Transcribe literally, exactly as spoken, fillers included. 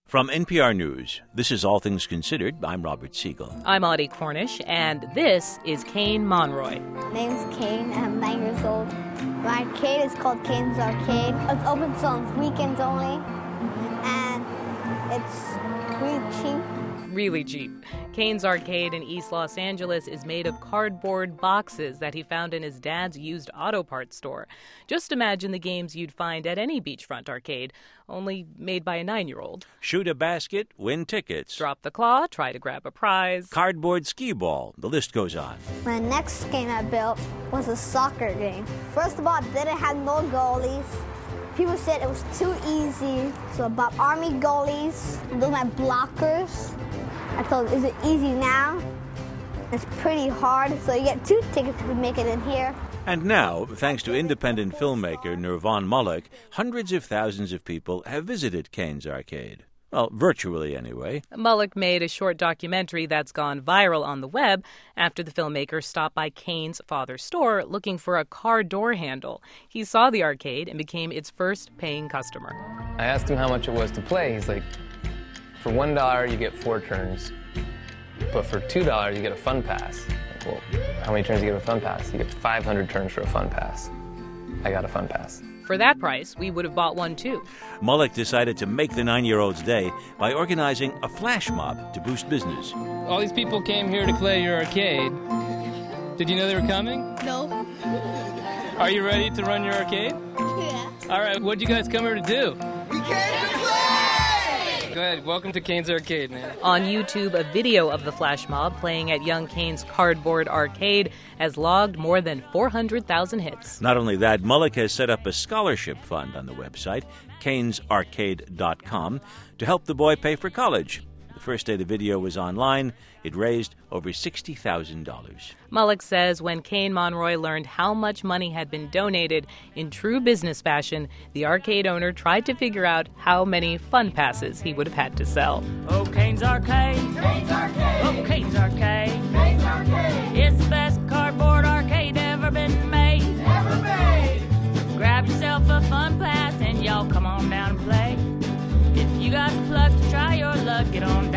From N P R News, this is All Things Considered. I'm Robert Siegel. I'm Audie Cornish, and this is Kane Monroy. My name's Kane, and I'm nine years old. My arcade is called Kane's Arcade. It's open on weekends only, and it's really cheap. Really cheap. Kane's Arcade in East Los Angeles is made of cardboard boxes that he found in his dad's used auto parts store. Just imagine the games you'd find at any beachfront arcade, only made by a nine-year-old. Shoot a basket, win tickets. Drop the claw, try to grab a prize. Cardboard skee ball. The list goes on. My next game I built was a soccer game. First of all, it didn't have no goalies. People said it was too easy, so I bought army goalies. Those are my blockers. I told, is it easy now? It's pretty hard, so you get two tickets to make it in here. And now, thanks to independent filmmaker Nirvan Mullock, hundreds of thousands of people have visited Kane's Arcade. Well, virtually anyway. Mullock made a short documentary that's gone viral on the web after the filmmaker stopped by Kane's father's store looking for a car door handle. He saw the arcade and became its first paying customer. I asked him how much it was to play. He's like, for one dollar, you get four turns. But for two dollars, you get a fun pass. Like, well, how many turns do you get a fun pass? You get five hundred turns for a fun pass. I got a fun pass. For that price, we would have bought one too. Mullock decided to make the nine-year-old's day by organizing a flash mob to boost business. All these people came here to play your arcade. Did you know they were coming? No. Are you ready to run your arcade? Yeah. All right, what'd you guys come here to do? We came to play! Go ahead, welcome to Kane's Arcade, man. On YouTube, a video of the flash mob playing at young Kane's cardboard arcade has logged more than four hundred thousand hits. Not only that, Mullock has set up a scholarship fund on the website, canes arcade dot com, to help the boy pay for college. The first day the video was online, it raised over sixty thousand dollars. Mullock says when Kane Monroy learned how much money had been donated, in true business fashion, the arcade owner tried to figure out how many fun passes he would have had to sell. Oh, Kane's Arcade. Kane's Arcade! Oh, Kane's Arcade. Kane's Arcade! It's the best cardboard arcade ever been made. Ever made! Grab yourself a fun pass and y'all come on down and play. If you got the pluck to try your luck, get on